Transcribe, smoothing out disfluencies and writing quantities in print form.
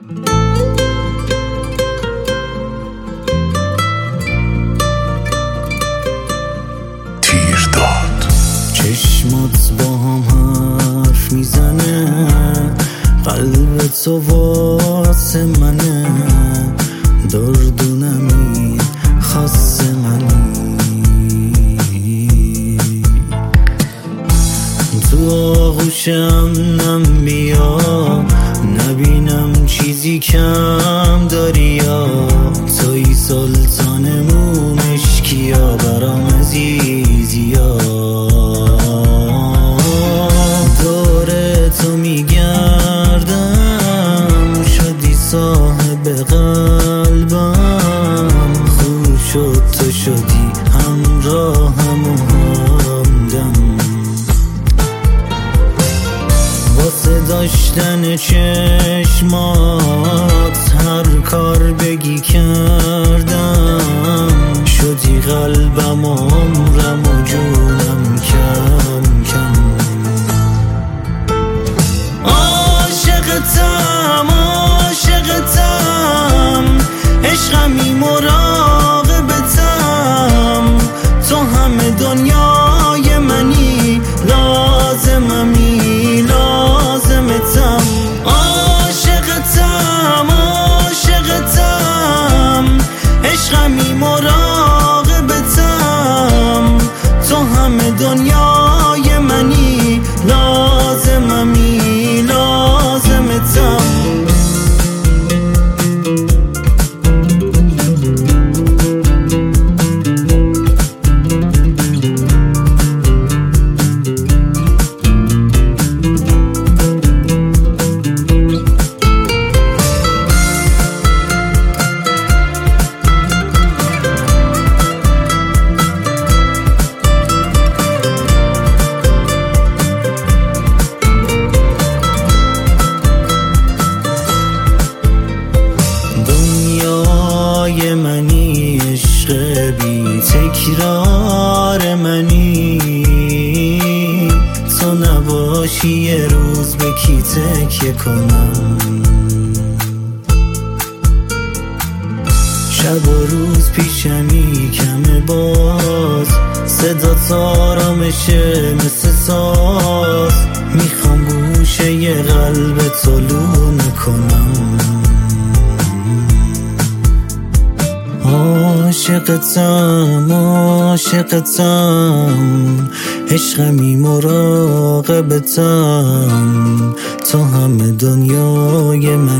چشمات با هم حرف میزنه، قلب تو واسه منه، دردونمی خاص منی، تو آغوشم نم بیا، نبینم چیزی کم داری یا توی سلطان مشکیا برام عزیزی یا تو میگردم، شدی صاحب قلبم، خوب شد تو شدی همراهم و همدم، واسه داشتن چشمات هر کار بگی کردم، شدی قلبم و عمرم و جونم کم کم، عاشقتم عشقمی مراقبتم، تو همه دنیای منی، لازممی لازمتم، عاشقتم عشقمی مراقبتم، تو همه دنیای منی، لازممی لازمتم. منی عشق بی تکرار منی، تو نباشی یه روز به کی تکیه کنم، شب و روز پیشمی کمه باز، صدا آرامشه مثل ساز، میخوام گوشه یه قلب تو لونه کنم، عاشقتم عشقمی مراقبتم، تو همه دنیای من.